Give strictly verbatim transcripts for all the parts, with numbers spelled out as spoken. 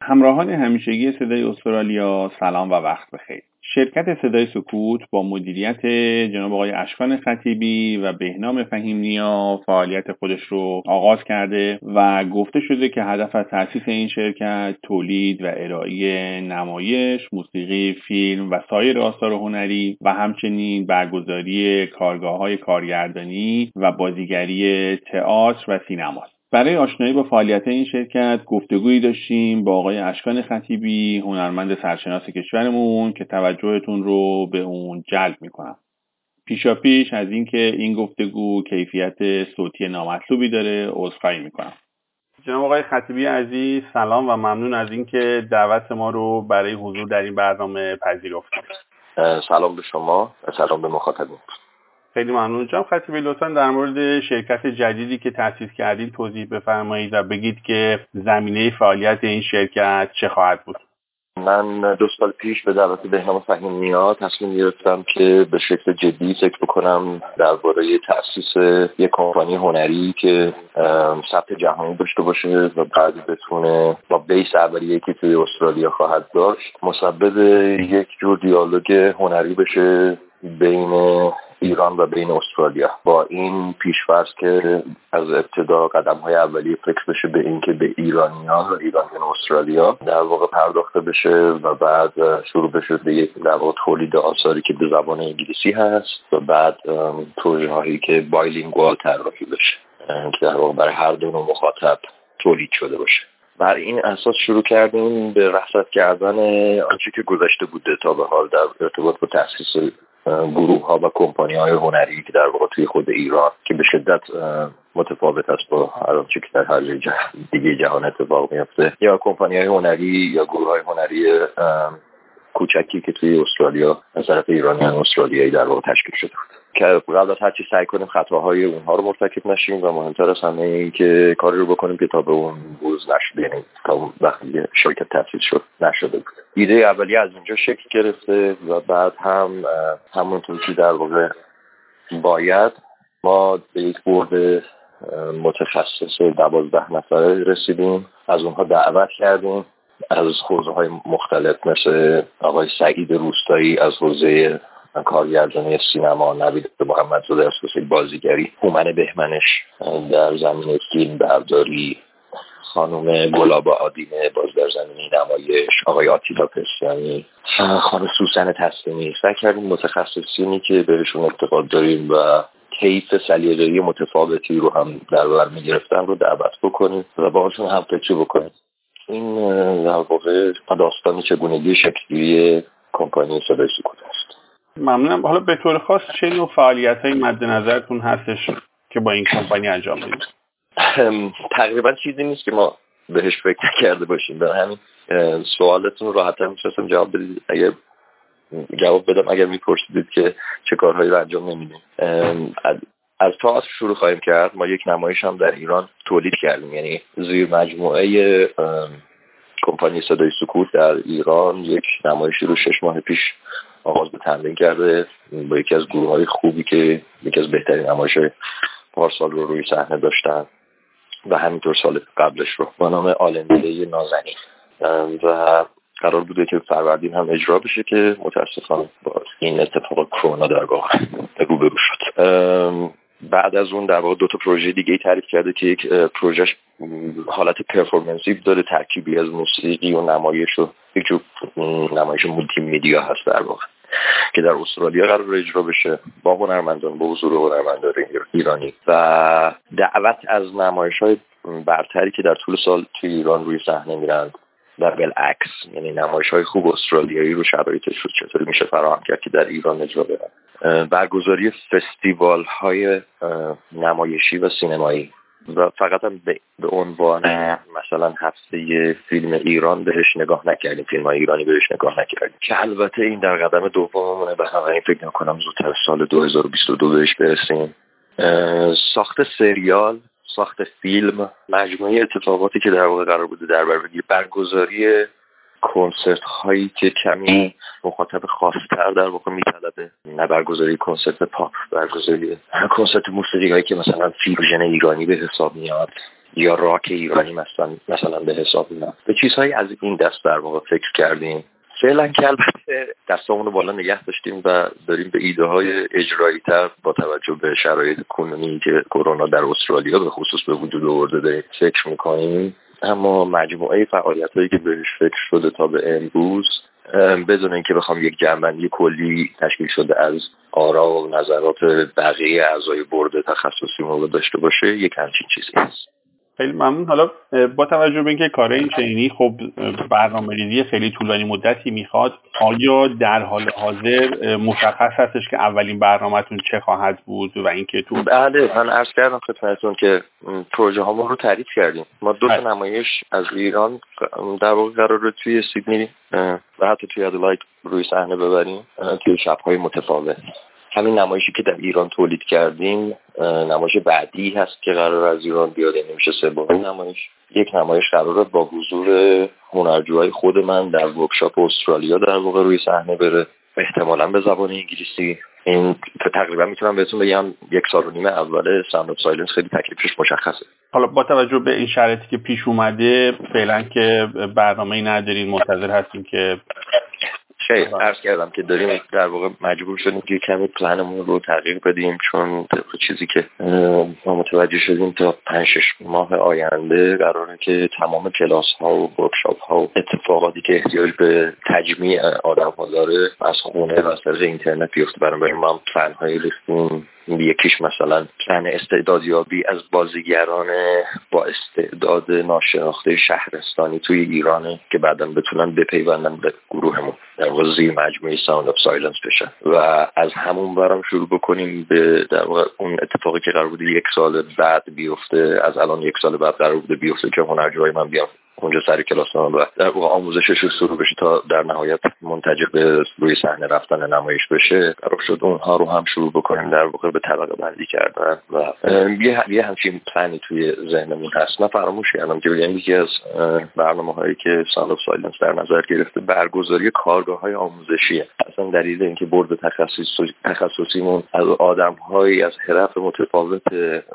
همراهان همیشگی صدای استرالیا، سلام و وقت بخیر. شرکت صدای سکوت با مدیریت جناب آقای اشکان خطیبی و بهنام فهیم‌نیا فعالیت خودش رو آغاز کرده و گفته شده که هدف از تأسیس این شرکت تولید و ارائه نمایش، موسیقی، فیلم و سایر آثار هنری و همچنین برگزاری کارگاه‌های کارگردانی و بازیگری تئاتر و سینماست. برای آشنایی با فعالیت این شرکت گفتگویی داشتیم با آقای اشکان خطیبی، هنرمند سرشناس کشورمون که توجهتون رو به اون جلب میکنم. پیشا پیش از اینکه این گفتگو کیفیت صوتی نامطلوبی داره عذرخواهی میکنم. جناب آقای خطیبی عزیز، سلام و ممنون از اینکه دعوت ما رو برای حضور در این برنامه پذیرفتید. سلام به شما و سلام به مخاطبین. خیلی ممنون. جناب خطیبی لطفاً در مورد شرکت جدیدی که تأسیس کردید توضیح بفرمایید و بگید که زمینه فعالیت این شرکت چه خواهد بود. من دو سال پیش به دعوت بهنام فهیم‌نیا تصمیم گرفتم که به شکل جدی فکر بکنم درباره تأسیس یک کمپانی هنری که ثبت جهانی داشته باشه و بعد بتونه با بیس اولیه‌ای که توی استرالیا خواهد داشت مسبب یک جور دیالوگ هنری بشه بین ایران و بین استرالیا، با این پیش‌فرض که از ابتدا قدم‌های اولیه فکر بشه به این که به ایرانیان و ایرانیان استرالیا در واقع پرداخته بشه و بعد شروع بشه به یک در واقع تولید آثاری که به زبان انگلیسی هست و بعد پروژه‌هایی که بایلینگوال طراحی بشه که در واقع برای هر دو نوع مخاطب تولید شده باشه. بر این اساس شروع کردیم به رصد کردن آنچه که گذشته بوده تا به حال در ارتباط با تأسیس گروه ها و کمپانی های هنری که در واقع توی خود ایران که به شدت متفاوت است با هر آنچه که در هر دیگه جهان اتفاق میفته، یا کمپانی های هنری یا گروه های هنری کوچکی که توی استرالیا از طرف ایرانیان استرالیایی در واقع تشکیل شده بود که قبل از هر چی سعی کنیم خطاهای اونها رو مرتکب نشیم و مهمتر از همه این که کاری رو بکنیم که تا به اون روز نشده، یعنی تا وقتی شرکت تأسیس شد نشده بود. ایده اولیه از اینجا شکل گرفته و بعد هم همونطور که در واقع باید ما به یک بورد متخصص دوازده نفره رسیدیم، از اونها دعوت کردیم از حوزه‌های مختلف مثل آقای سعید روستایی از حوزه کارگردانی سینما، نوید محمدزاده از حوزه بازیگری، هومن بهمنش در زمینه فیلم برداری، خانم گلابا آدینه باز در زمینه نمایش، آقای آتیلا پستانی، خانم سوسن تسلیمی. سعی کردیم متخصصینی که بهشون اعتقاد داریم و کیف سلیقه‌ای متفاوتی رو هم در بر می‌گرفتن رو دعوت بکنیم و باهاشون هم فکر بکنیم. این در واقع داستانی چگونگی شکلی کمپانی صدای سکوت است. ممنونم. حالا به طور خاص چه نوع فعالیت‌هایی مد نظرتون هستش که با این کمپانی انجام میدید؟ تقریبا چیزی نیست که ما بهش فکر نکرده باشیم. در همین سوالتون راحت‌تر می‌تونستم جواب بدید اگر جواب بدم اگر می‌پرسیدید که چه کارهایی رو انجام نمیدیم. از تئاتر شروع خواهیم کرد. ما یک نمایش هم در ایران تولید کردیم، یعنی زیر مجموعه کمپانی صدای سکوت در ایران یک نمایشی رو شش ماه پیش آغاز به تمرین کرده با یکی از گروه‌های خوبی که یکی از بهترین نمایش‌های پارسال رو روی صحنه داشتن و همینطور سال قبلش رو با نام آلندیله نازنین و قرار بوده که فروردین هم اجرا بشه که متاسفانه با این اتفاق کرونا در واقع روبرو شد. بعد از اون در واقع دو تا پروژه دیگه تعریف کرده که یک پروژهش حالت پرفورمنسی داره، ترکیبی از موسیقی و نمایش و یک جور نمایش مولتی مدیا هست در واقع که در استرالیا قرار اجرا بشه با هنرمندان، با حضور هنرمندان ایرانی و دعوت از نمایش‌های برتری که در طول سال توی ایران روی صحنه میرن و بالعکس، یعنی نمایش‌های خوب استرالیایی رو شرایطش رو چطوری میشه فراهم کرد که در ایران اجرا بشن. برگزاری فستیوال‌های نمایشی و سینمایی و فقط هم به عنوان مثلا هفته فیلم ایران بهش نگاه نکردیم، فیلم‌های ایرانی بهش نگاه نکردیم که البته این در قدم دوممونه. به همین فکر می‌کنم زودتر سال دو هزار و بیست و دو بهش برسیم. ساخت سریال، ساخت فیلم، مجموعه اتفاقاتی که در واقع قرار بوده در بر بگیره، برگزاری کنسرت هایی که کمی مخاطب خاص‌تر در واقع میطلبه، نه برگزاری کنسرت پاپ، برگزاری کنسرت موسیقی هایی که مثلا فیوژن ایرانی به حساب میاد یا راک ایرانی مثلا مثلا به حساب میاد. به چیزهایی از این دست در واقع فکر کردیم. فعلا که البته دستامون رو بالا نگه داشتیم و داریم به ایده های اجرایی تر با توجه به شرایط کنونی که کرونا در استرالیا به خصوص به وجود آورده داریم فکر میکنیم. اما مجموعه فعالیت‌هایی که بهش فکر شده تا به امروز بدون اینکه بخوام یک جمع‌بندی کلی تشکیل شده از آرا و نظرات بقیه اعضای بورد تخصصی رو داشته باشه، یک همچین چیزی است. خیلی ممنون. حالا با توجه به اینکه کار این چنینی خب برنامه‌ریزی خیلی طولانی مدتی میخواد، آیا در حال حاضر مشخص هستش که اولین برنامه‌تون چه خواهد بود و اینکه تو؟ بله، من عرض کردم خدمتتون که پروژه هامون رو تعریف کردیم. ما دو تا نمایش از ایران در واقع قراره توی سیدنی و حتی توی ادلاید روی صحنه ببریم توی شب‌های متفاوت. همین نمایشی که در ایران تولید کردیم نمایش بعدی هست که قرار از ایران بیاد، یعنی میشه سومین نمایش. یک نمایش قراره با حضور هنرجوهای خود من در ورکشاپ استرالیا در واقع روی صحنه بره، احتمالاً به زبان انگلیسی. این تقریبا میتونم بهتون بگم یک سال و نیم اول ساوند آف سایلنس خیلی تکلیفش مشخصه. حالا با توجه به این شرایطی که پیش اومده فعلا که برنامه‌ای ندارین، منتظر هستیم که خیلی عرض کردم که داریم در واقع مجبور شدیم که کمی پلنمون رو تغییر بدیم، چون چیزی که ما متوجه شدیم تا پنج شش ماه آینده قراره که تمام کلاس ها و ورکشاپ ها و اتفاقاتی که احتیاج به تجمیع آدم ها داره از خونه و از طریق اینترنت بیفته. برای ما پلن هایی ریختیم، یکیش مثلا پلن استعدادیابی از بازیگران با استعداد ناشناخته شهرستانی توی ایرانه که بعداً بتونن بپیوندن به گروهمون در واقع زیر مجموعه ساوند آف سایلنس بشن و از همون برام شروع بکنیم به در واقع اون اتفاقی که قرار بود یک سال بعد بیفته، از الان یک سال بعد قرار بود بیفته که هنرجوهای من بیان اونجا سر کلاس هم و در واقع آموزشش رو شروع بشه تا در نهایت منتج به روی صحنه رفتن نمایش بشه. قرار شد اونها رو هم شروع بکنیم در واقع به طبقه بندی کردن و یه یه همچین پلنی توی ذهنمون هست. من فراموش کردم که بگم یکی از برنامه‌هایی که ساوند آف سایلنس در نظر گرفته برگزاری کارگاه‌های آموزشیه. اصلا دلیل اینکه بورد تخصصی تخصصیمون از آدم‌هایی از حرف متفاوت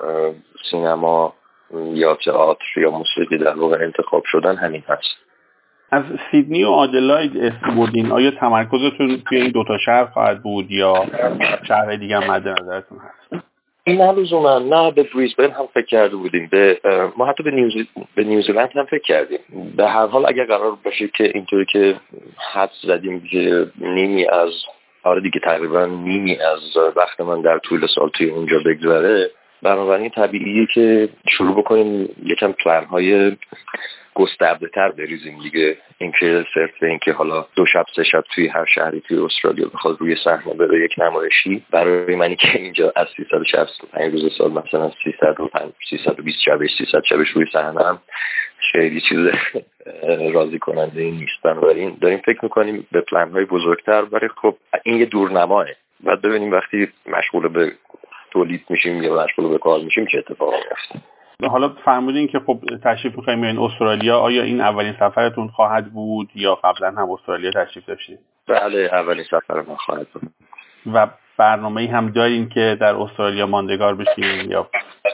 سینما یا تئاتر یا موسیقی در واقع انتخاب شدن همین هست. از سیدنی و آدلاید اسم بردین، آیا تمرکزتون توی این دوتا شهر خواهد بود یا شهر دیگه هم مد نظرتون هست؟ نه لزوما، نه به بریزبن هم فکر کرده بودیم، به ما حتی به نیوزی... به نیوزیلند هم فکر کردیم. به هر حال اگر قرار باشه که اینطوری که حد زدیم که نیمی از آره دیگه تقریبا نیمی از وقت من در طول سال توی اونجا بگذره، بنابراین طبیعیه که شروع بکنیم یکم پلن‌های گسترده تر بریزیم دیگه. اینکه صرف اینکه حالا دو شب سه شب توی هر شهری توی استرالیا بخواد روی صحنه بره یک نمایشی، برای منی که اینجا از سیصد و شصت و پنج روز سال مثلا سیصد و پنج سیصد و بیست شبش سیصد شبش روی صحنه هم خیلی چیز راضی کننده این نیست. بنابراین داریم فکر میکنیم به پلن‌های بزرگتر، ولی خب این یه دورنماه. بعد ببینیم وقتی مشغول به تولید میشیم یا مشغول به کار میشیم چه اتفاقی میفته. حالا فرمودین که خب تشریف می‌خوایم این استرالیا، آیا این اولین سفرتون خواهد بود یا قبلا هم استرالیا تشریف داشتین؟ بله، اولین سفر ما خواهد بود. و برنامه‌ای هم دارین که در استرالیا ماندگار بشین یا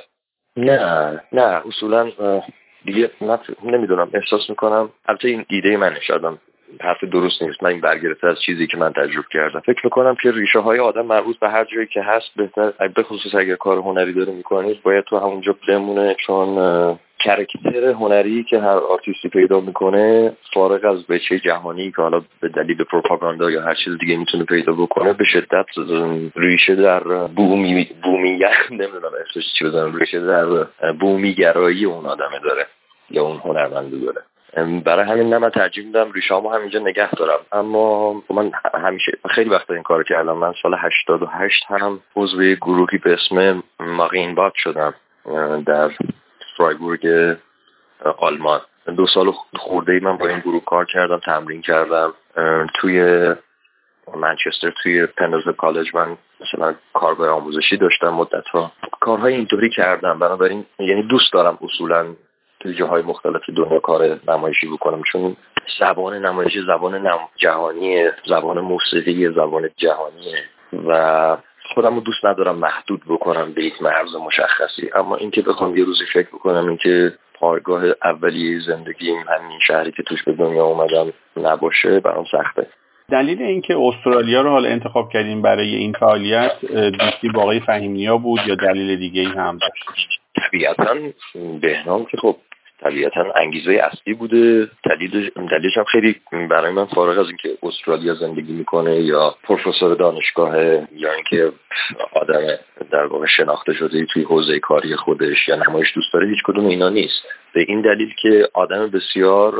نه نه اصولا دیگه نمیدونم، احساس میکنم البته این ایده من شدم حرف درست نیست، من این برگرفته از چیزی که من تجربه کردم. فکر میکنم که ریشه های آدم مربوط به هر جایی که هست بهتر، به خصوص اگر کار هنری داره میکنید باید تو همونجا بمونه، چون کاراکتر هنری که هر آرتیستی پیدا میکنه فارغ از بچه جهانی که حالا به دلیل پروپاگاندا یا هر چیز دیگه میتونه پیدا بکنه، به شدت ریشه در بومی بومیگر نمیدونم اسمش چی بزنم ریشه در بومیگرایی اون آدمه داره یا اون هنرمنده داره. برای همین نه من ترجیح میدم ریشه‌مو همینجا نگه دارم. اما من همیشه خیلی وقتا این کارو کردم. من سال هشتاد و هشت هم عضو گروهی به اسم مارین بات شدم در فرایبورگ آلمان. دو سال خورده‌ای من با این گروه کار کردم، تمرین کردم. توی منچستر توی پنزل کالج من مثلا کارگاه آموزشی داشتم مدت‌ها. کارهای اینطوری کردم، بنابراین یعنی دوست دارم اصولاً توی جاهای مختلف دنیا کار نمایشی بکنم، چون زبان نمایشی زبان نم... جهانیه، زبان موسیقی زبان جهانیه و خودم رو دوست ندارم محدود بکنم به یک مرز مشخصی، اما اینکه بخوام یه روزی فکر بکنم اینکه پایگاه اولیه زندگیم همین شهری که توش به دنیا اومدم نباشه برام سخته. دلیل اینکه استرالیا رو حالا انتخاب کردیم برای این فعالیت دوستی با آقای فهیم‌نیا بود یا دلیل دیگه‌ای هم داشت؟ طبیعتاً بهنام که خب طبیعتاً انگیزه اصلی بوده. دلیلش دلیلش هم خیلی برای من فارغ از اینکه استرالیا زندگی میکنه یا پروفسور دانشگاه یا اینکه آدم در واقع شناخته شده توی حوزه کاری خودش یا نمایش دوست داره، هیچ کدوم اینا نیست. به این دلیل که آدم بسیار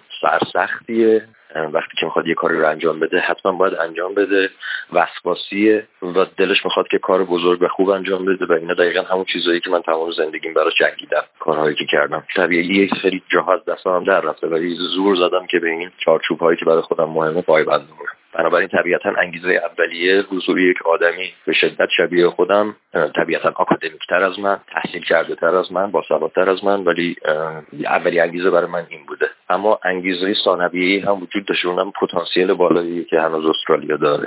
سرسختیه، وقتی که میخواد یه کاری رو انجام بده حتما باید انجام بده، وسواسیه و دلش میخواد که کار بزرگ و خوب انجام بده و اینا دقیقاً همون چیزایی که من تمام زندگیم براش جنگیدم، کارهایی که کردم. طبیعیه خیلی جاها از دستم در رفته ولی زور زدم که به این چارچوب‌هایی که برای خودم مهمه پایبند بمونم. بنابراین طبیعتاً انگیزه اولیه حضور یک آدمی به شدت شبیه خودم، طبیعتاً آکادمیک‌تر از من، تحصیل کرده‌تر از من، باسوادتر از من، ولی اولی انگیزه برای من این بوده. اما انگیزه ثانویه‌ای هم وجود داشت، اونم پتانسیل بالایی که هنوز استرالیا داره.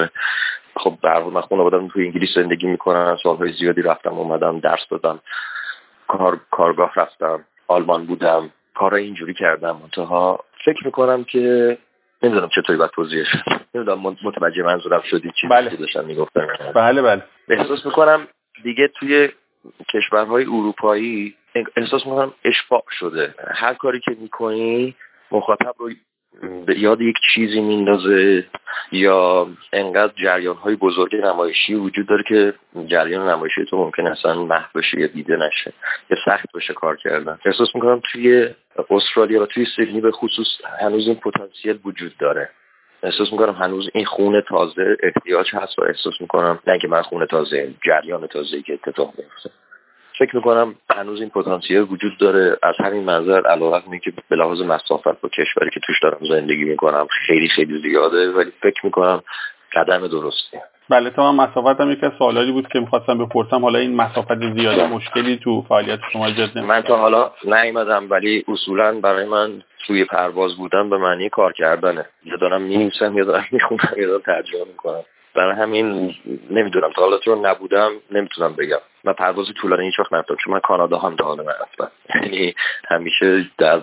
خب به هر حال من خانواده‌ام توی انگلیس زندگی می‌کنن، سال‌های زیادی رفتم اومدم، درس دادم، کار کارگاه رفتم، آلمان بودم، کارای اینجوری کردم. منتها فکر می‌کنم که نمیدونم چطوری باید توضیحش نمیدونم متوجه منظورم شدی چی بله. داشتم میگفتم. بله بله. احساس میکنم دیگه توی کشورهای اروپایی احساس میکنم اشباع شده، هر کاری که میکنی مخاطب رو به یاد یک چیزی میندازه یا انقدر جریان‌های بزرگ نمایشی وجود داره که جریان نمایشی تو ممکن اصلا محو بشه یا دیده نشه یا سخت بشه کار کردن. احساس میکنم توی استرالیا و توی سیدنی به خصوص هنوز این پتانسیل وجود داره. احساس میکنم هنوز این خون تازه احتیاج هست و احساس میکنم نه که من خون تازه، جریان تازه‌ای که اتفاق میفته، فکر میکنم هنوز این پتانسیل وجود داره. از همین منظر علاوه بر اینکه به لحاظ مسافت با کشوری که توش دارم زندگی میکنم خیلی خیلی زیاده، ولی فکر میکنم قدم درسته. بله، تا من مسافت هم یکی از سوالاتی بود که میخواستم بپرسم. حالا این مسافت زیاده مشکلی تو فعالیت شما ایجاد نمی‌کنه؟ من تا حالا نیومدم ولی اصولا برای من توی پرواز بودن به معنی کار کردنه. یا دارم می‌نویسم یا دارم میخونم یا دارم ترجمه میکنم. برای همین نمیدونم، تا حالا تو نبودم نمیتونم بگم. من پرواز طولانی هیچ وقت نرفتم چون من کانادا هم تا حالا نرفتم. یعنی همیشه در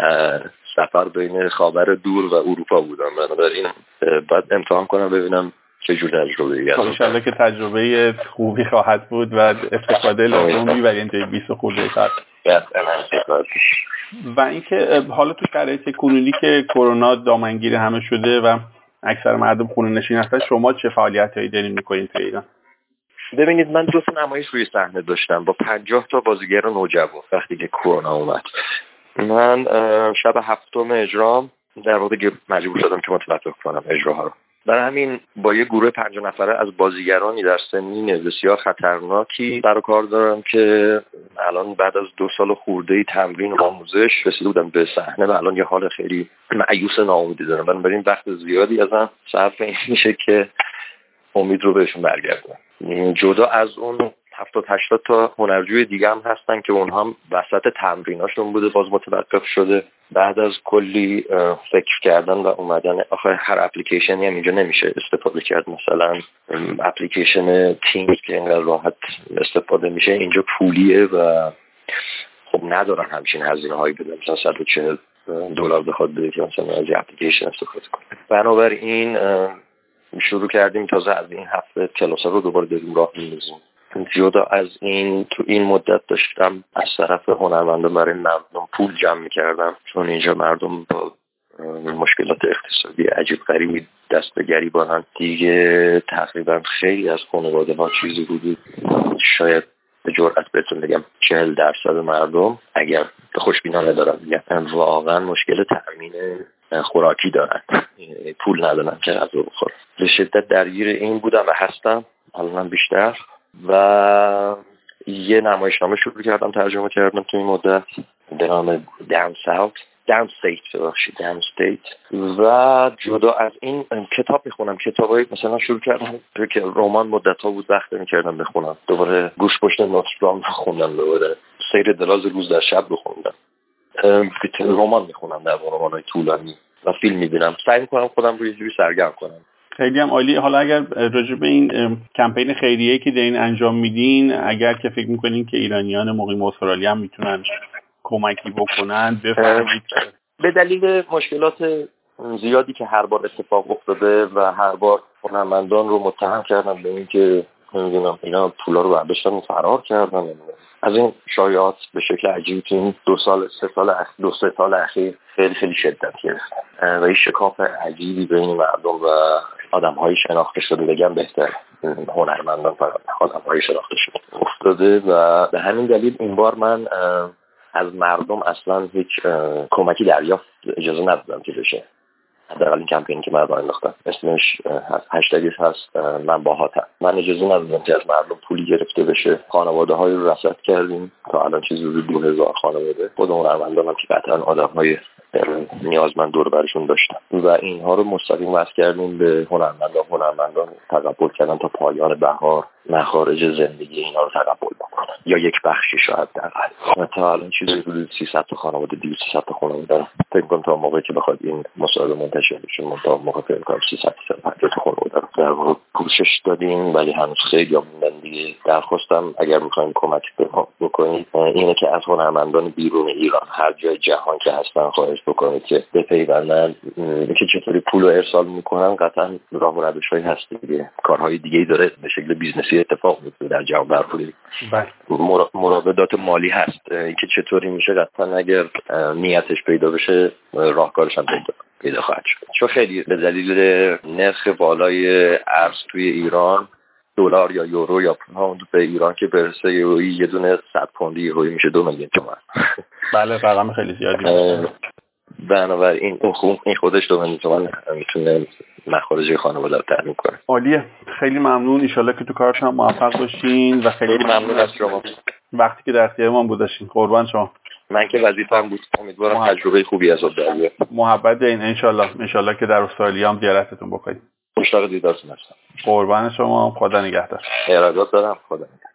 سفر بین خاور دور و اروپا بودم. بنابراین بعد امتحان کنم ببینم چه جور تجربه‌ای هست. ان شاءالله که تجربه خوبی خواهد بود و استفاده لازم می‌برین توی بیست خورده ساعت. و اینکه حالا تو شرایط کنونی که کرونا دامنگیر همه شده و اکثر مردم خونه نشین هستن، شما چه فعالیتایی دارین می‌کنین تو ایران؟ ببینید من دو تا نمایش روی صحنه داشتم با پنجاه تا بازیگر نوجوان وقتی که کرونا اومد. من شب هفتم اجرام در واقع دیگه مجبور شدم که متوقف کنم اجراها رو. برای همین با یه گروه پنجاه نفره از بازیگرانی در سنین بسیار خطرناکی سر و کار دارم که الان بعد از دو سال خورده‌ای تمرین و آموزش رسیده بودم به صحنه و الان یه حال خیلی مایوس ناامیدی دارم. بنابراین وقت زیادی ازم صرف این میشه که امید رو بهشون برگردونم. جدا از اون هفتاد هشتاد تا هنرجوی دیگه هم هستن که اونها هم وسط تمریناشون بوده باز متوقف شده بعد از کلی فکر کردن و اومدن. آخه هر اپلیکیشنی هم اینجا نمیشه استفاده کرد. مثلا اپلیکیشن تیمز که اینقدر راحت استفاده میشه اینجا پولیه و خب ندارن همچین هزینه هایی بده، مثلا صد و چهل دلار بخواد بده که مثلا از اپلیکیشن استفاده کنه. بنابراین شروع کردیم تازه از این هفته کلاس‌ها رو دوباره داریم راه می‌اندازیم. جدا از این تو این مدت داشتم از طرف هنرمندان برای مردم پول جمع می‌کردم چون اینجا مردم با مشکلات اقتصادی عجیب غریبی دست به گریبانن دیگه. تقریبا خیلی از خانواده‌ها چیزی بودی شاید به جرئت بهتون بگم چهل درصد مردم اگر خوشبینانه دارم میگم واقعا مشکل تأمین خوراکی دارن، پول ندارن که غذا بخورن. به شدت درگیر این بودم و هستم الان بیشتر و یه نمایشنامه شروع کردم ترجمه کردم تو این مدت به نام داون ساوت داون استیت بخشی داون استیت و جدا از این کتاب میخونم. کتابایی مثلا شروع کردم که رمان مدت ها بود وقت نمی‌کردم بخونم، دوباره گوش پشت نوسترام خوندم، دوباره سیر دراز روز در شب بخوندم، رمان میخونم در رمان‌های طولانی و فیلم میبینم. سعی میکنم خودم رو یه جوری سرگرم کنم. خیلی هم عالی. حالا اگر راجع به این کمپین خیریه‌ای که دارین انجام میدین، اگر که فکر میکنین که ایرانیان مقیم استرالیا هم میتونن کمکی بکنن بفرمایید. به دلیل مشکلات زیادی که هر بار اتفاق افتاده و هر بار هنرمندان رو متهم کردن به این که نمیدونم اینا پولا رو برداشتن و فرار کردن، از این شایعات به شکل عجیبی تو این دو سال سه سال اخیر دو سه سال اخیر خیلی خیلی شدت گرفت و این شکاف عجیبی بین مردم و آدم‌های شناخته شده، بگم بهتر هنرمندان فقط آدم‌های شناخته شده افتاده و به همین دلیل این بار من از مردم اصلا هیچ کمکی دریافت اجازه ندادم که بشه. حداقل این کمپینی که من راه انداختم اسمش هست هشتگش هست من باهاتم. من اجازه ندادم که از مردم پولی گرفته بشه. خانواده های رو رصد کردیم تا الان چیزی حدود دو هزار خانواده. خود هنرمندان هم که قطعا آدم های نیازمند دور برشون داشتن و اینها رو مستقیم وصل کردیم به هنرمندان. هنرمندان تقبل کردن تا پایان بهار مخارج زندگی اینا رو تقبل بکنن یا یک بخشی شاید درقل. تا الان چیزی حدود سیصد تا خانواده دویست تا خانواده دارن. فکر کنم تا موقعی که بخواد این مسائل منتشر بشه من تا موقع فکر کنم سیصد تا پنجاه تا خانواده رو در واقع پوشش دادیم، ولی هنوز خیلی موندن دیگه. درخواستم اگر می‌خواید کمک بکنید اینه که از هنرمندان بیرون ایران هر جای جهان که هستن خواهش بکنید که بپیوندن. که چطوری پول رو ارسال میکنن قطعا راه و روش‌هایی هست دیگه، کارهای دیگه‌ای داره به شکل بیزنسی اتفاق میفته در جهان برخوردی. مراودات مالی هست که چطوری میشه قطعا اگر نیتش پیدا بشه راهکارش هم پیدا پیدا خواهد شد. چون خیلی به دلیل نرخ بالای ارز توی ایران دلار یا یورو یا پوند به ایران که برسه یه دونه صد پوندی یهو میشه دو میلیون تومان. بله رقم خیلی زیادی. بنابراین این خودش دو میلیون تومان میتونه مخارج خانواده رو تامین کنه. عالیه، خیلی ممنون. ان شاءالله که تو کارش هم موفق باشین و خیلی, خیلی ممنون از شما وقتی که در اختیارمان بودین. قربان شما. من که وظیفه‌ام بود. امیدوارم محب... تجربه خوبی از آب در بیاد. محبت دین ان شاءالله. ان شاءالله که در استرالیا هم زیارتتون بکنیم. مشتاق دیدارتون هستم. قربان شما. خدا نگهدار. ارادت دارم. خدا نگهدار.